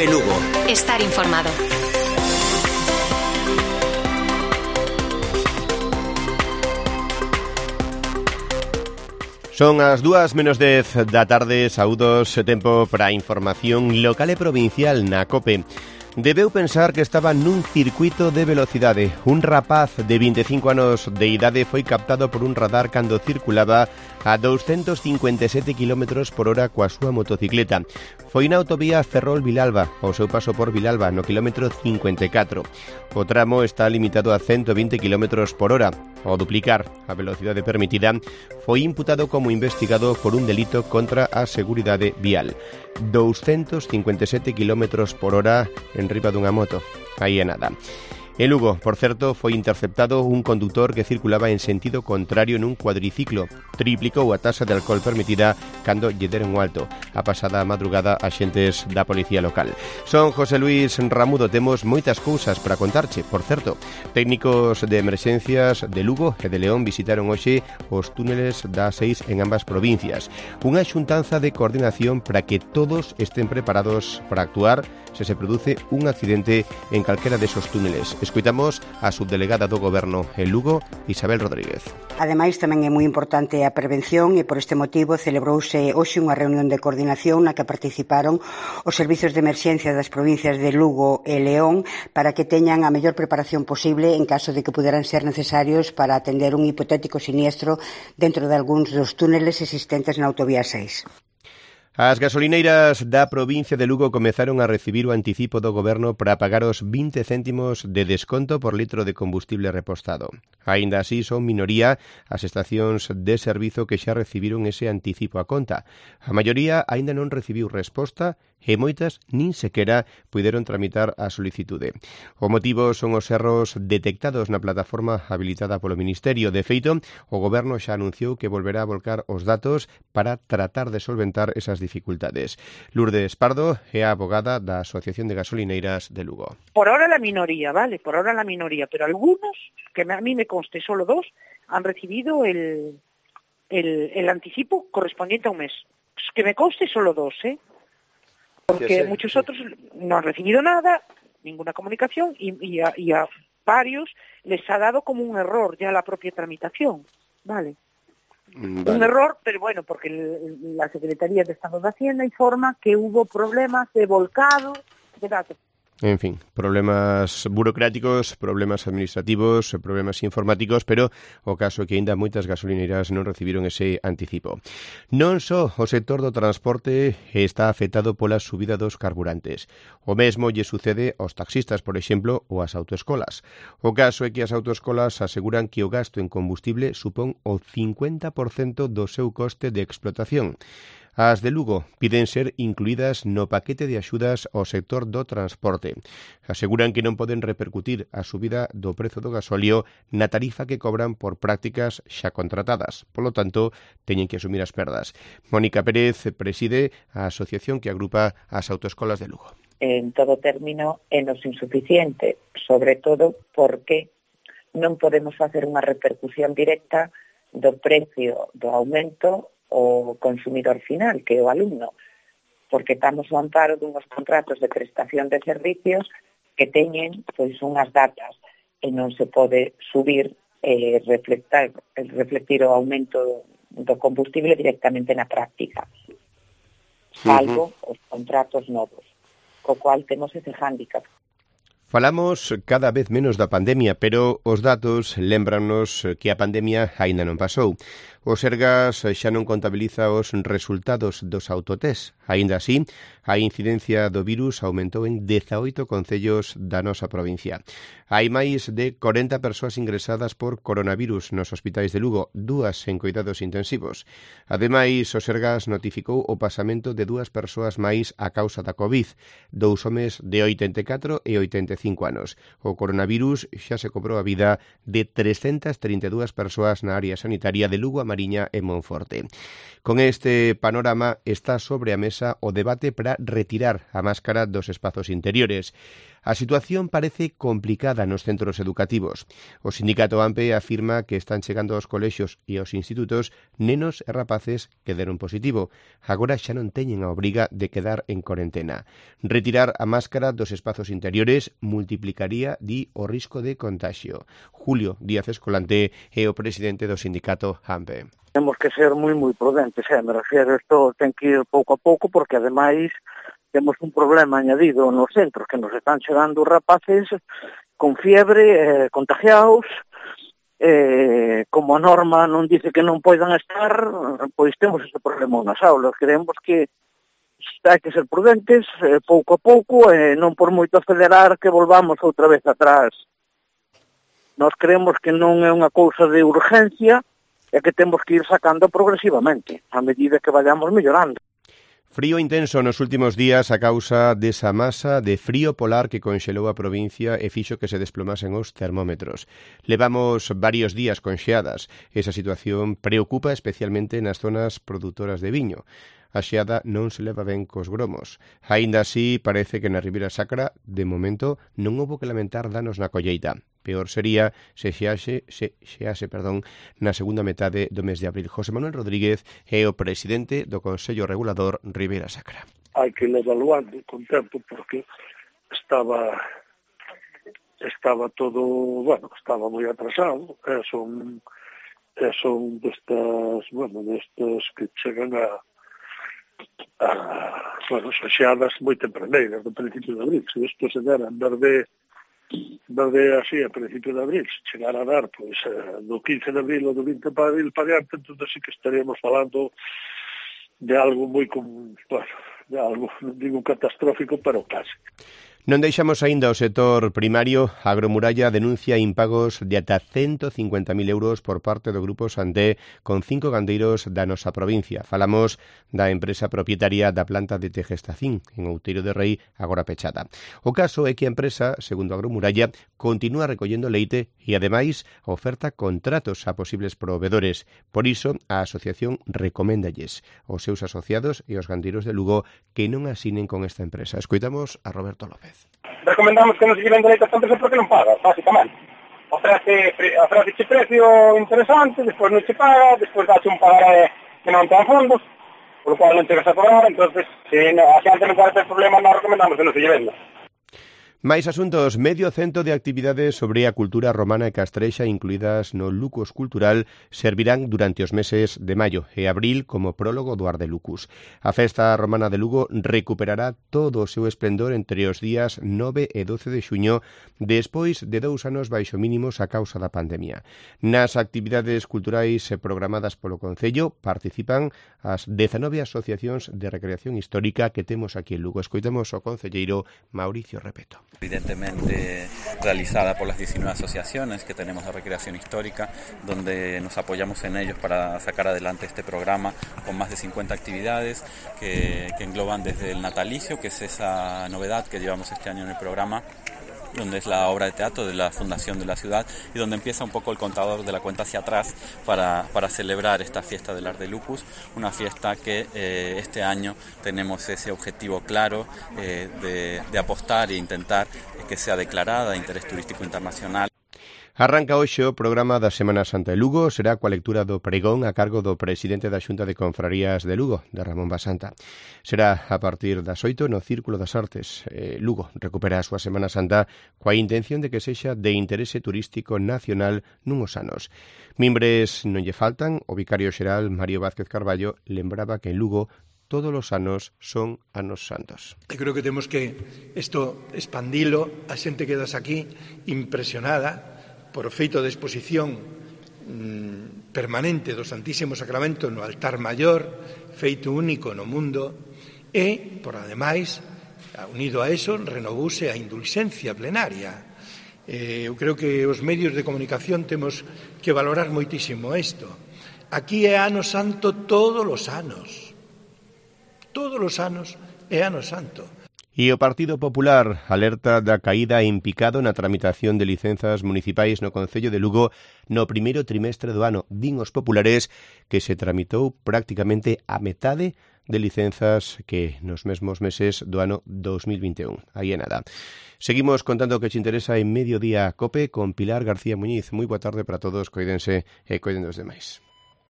Cope Lugo. Estar informado. Son as 2:10 da tarde, saúdos, tempo para a información local e provincial na Cope. Debeu pensar que estaba nun circuito de velocidade. Un rapaz de 25 anos de idade foi captado por un radar cando circulaba a 257 km por hora coa súa motocicleta. Foi na autovía Ferrol-Vilalba, ao seu paso por Vilalba, no kilómetro 54. O tramo está limitado a 120 km por hora. Ao duplicar a velocidade permitida, foi imputado como investigado por un delito contra a seguridade vial. 257 km por hora en riba dunha moto. Aí é nada. En Lugo, por certo, foi interceptado un condutor que circulaba en sentido contrario nun cuadriciclo. Triplicou a taxa de alcohol permitida cando lle deron o alto. A pasada madrugada, axentes da policía local. Son José Luis Ramudo, temos moitas cousas para contarche. Por certo, técnicos de emerxencias de Lugo e de León visitaron hoxe os túneles da A6 en ambas provincias. Unha xuntanza de coordinación para que todos estén preparados para actuar se produce un accidente en calquera desos túneles. Escoitamos a subdelegada do Goberno en Lugo, Isabel Rodríguez. Ademais, tamén é moi importante a prevención e por este motivo celebrouse hoxe unha reunión de coordinación na que participaron os servizos de emerxencia das provincias de Lugo e León para que teñan a mellor preparación posible en caso de que puderan ser necesarios para atender un hipotético siniestro dentro de algúns dos túneles existentes na autovía 6. As gasolineiras da provincia de Lugo comezaron a recibir o anticipo do Goberno para pagar os 20 céntimos de desconto por litro de combustible repostado. Aínda así, son minoría as estacións de servizo que xa recibiron ese anticipo a conta. A maioría aínda non recibiu resposta e moitas nin sequera puideron tramitar a solicitude. O motivo son os erros detectados na plataforma habilitada polo Ministerio. De feito, o Goberno xa anunciou que volverá a volcar os datos para tratar de solventar esas dificultades. Lourdes Pardo é a abogada da Asociación de Gasolineiras de Lugo. Por ahora la minoría, ¿vale? Por ahora la minoría, pero algunos, que a mí me conste solo 2, han recibido el anticipo correspondiente a un mes. Que me conste solo 2, ¿eh? Porque muchos otros no han recibido nada, ninguna comunicación, y a varios les ha dado como un error ya la propia tramitación, ¿vale? Vale. Un error, pero bueno, porque la Secretaría de Estado de Hacienda informa que hubo problemas de volcado de datos. En fin, problemas burocráticos, problemas administrativos, problemas informáticos, pero o caso é que aínda moitas gasolineiras non recibiron ese anticipo. Non só o sector do transporte está afectado pola subida dos carburantes. O mesmo lle sucede aos taxistas, por exemplo, ou ás autoescolas. O caso é que as autoescolas aseguran que o gasto en combustible supón o 50% do seu coste de explotación. As de Lugo piden ser incluídas no paquete de axudas ao sector do transporte. Aseguran que non poden repercutir a subida do prezo do gasóleo na tarifa que cobran por prácticas xa contratadas. Polo tanto, teñen que asumir as perdas. Mónica Pérez preside a asociación que agrupa as autoescolas de Lugo. En todo término, é nos insuficiente, sobre todo porque non podemos facer unha repercusión directa do precio do aumento o consumidor final, que é o alumno, porque estamos ao amparo dunhos contratos de prestación de servicios que teñen pois unhas datas e non se pode subir reflectir o aumento do combustible directamente na práctica, salvo os contratos novos, co cual temos ese hándicap. Falamos cada vez menos da pandemia, pero os datos lembranos que a pandemia aínda non pasou. O Sergas xa non contabiliza os resultados dos autotest. Aínda así, a incidencia do virus aumentou en 18 concellos da nosa provincia. Hai máis de 40 persoas ingresadas por coronavirus nos hospitais de Lugo, 2 en cuidados intensivos. Ademais, o Sergas notificou o pasamento de 2 persoas máis a causa da COVID, 2 homes de 84 e 85 anos. O coronavirus xa se cobrou a vida de 332 persoas na área sanitaria de Lugo, Mariña e Monforte. Con este panorama está sobre a mesa o debate para retirar a máscara dos espazos interiores. A situación parece complicada nos centros educativos. O sindicato AMPE afirma que están chegando aos colexios e aos institutos nenos e rapaces que deron positivo. Agora xa non teñen a obriga de quedar en cuarentena. Retirar a máscara dos espazos interiores multiplicaría, di, o risco de contagio. Julio Díaz Escolante é o presidente do sindicato AMPE. Temos que ser moi prudentes, me refiero, isto ten que ir pouco a pouco, porque ademais temos un problema añadido nos centros, que nos están chegando rapaces con fiebre, contagiados, como a norma non dice que non poidan estar, pois temos ese problema nas aulas. Creemos que hai que ser prudentes, pouco a pouco, non por moito acelerar que volvamos outra vez atrás. Nós creemos que non é unha cousa de urgencia, e que temos que ir sacando progresivamente, a medida que vayamos mellorando. Frío intenso nos últimos días a causa desa masa de frío polar que conxelou a provincia e fixo que se desplomasen os termómetros. Levamos varios días con xeadas. Esa situación preocupa especialmente nas zonas produtoras de viño. A xeada non se leva ben cos gromos. Aínda así, parece que na Ribeira Sacra, de momento, non houbo que lamentar danos na colleita. Peor sería se xease na segunda metade do mes de abril. José Manuel Rodríguez é o presidente do Consello Regulador Ribeira Sacra. Hai que ir evaluando con tempo porque estaba todo, estaba moi atrasado. Son destas que chegan son xeadas moi tempraneiras do principio de abril. Se isto se dera en verde así a principio de abril, se chegar a dar pois do 15 de abril ou do 20 de abril para diante, entón sí que estaríamos falando de algo moi de algo, non digo catastrófico, pero casi. Non deixamos aínda o sector primario. A Agromuralla denuncia impagos de ata 150.000 euros por parte do Grupo Santé con 5 gandeiros da nosa provincia. Falamos da empresa propietaria da planta de Tegestacín, en Outeiro de Rei, agora pechada. O caso é que a empresa, segundo a Agromuralla, continúa recollendo leite e, ademais, oferta contratos a posibles provedores. Por iso, a asociación recoméndalles aos seus asociados e aos gandeiros de Lugo que non asinen con esta empresa. Escoitamos a Roberto López. Recomendamos que non se lleven dereito a esta empresa porque non paga, básicamente. Ofrece precio interesante, despois non se paga, despois dache un pagaré que non ten fondos, por lo cual non chegas a cobrar, entonces, se a xente non parece el problema, non recomendamos que non se lleven. Máis asuntos. Medio cento de actividades sobre a cultura romana e castrexa incluídas no Lucus Cultural servirán durante os meses de maio e abril como prólogo do Arde Lucus. A festa romana de Lugo recuperará todo o seu esplendor entre os días 9 e 12 de xuño, despois de 2 anos baixo mínimos a causa da pandemia. Nas actividades culturais programadas polo Concello participan as 19 asociacións de recreación histórica que temos aquí en Lugo. Escoitamos o concelleiro Mauricio Repeto. Evidentemente realizada por las 19 asociaciones que tenemos de recreación histórica, donde nos apoyamos en ellos para sacar adelante este programa con más de 50 actividades que engloban desde el natalicio, que es esa novedad que llevamos este año en el programa, donde es la obra de teatro de la Fundación de la Ciudad y donde empieza un poco el contador de la cuenta hacia atrás para celebrar esta fiesta del Arde Lucus, una fiesta que este año tenemos ese objetivo claro de apostar e intentar que sea declarada de interés turístico internacional. Arranca hoxe o programa da Semana Santa de Lugo. Será coa lectura do pregón a cargo do presidente da Xunta de Confrarías de Lugo, de Ramón Basanta. Será a partir das 8 no Círculo das Artes. Lugo recupera a súa Semana Santa coa intención de que sexa de interese turístico nacional nunhos anos. Mimbres non lle faltan. O vicario xeral Mario Vázquez Carballo lembraba que en Lugo todos os anos son anos santos. Eu creo que temos que isto expandilo. A xente quedas aquí impresionada por o feito de exposición permanente do Santísimo Sacramento no altar maior, feito único no mundo, e, por ademais, unido a eso, renovouse a indulxencia plenaria. Eu creo que os medios de comunicación temos que valorar moitísimo isto. Aquí é ano santo todos os anos. Todos os anos é ano santo. E o Partido Popular alerta da caída en picado na tramitación de licenzas municipais no Concello de Lugo no primeiro trimestre do ano. Din os populares que se tramitou prácticamente a metade de licenzas que nos mesmos meses do ano 2021. Aí é nada. Seguimos contando o que te interesa en Mediodía Cope con Pilar García Muñiz. Moi boa tarde para todos, coídense e coiden dos demais.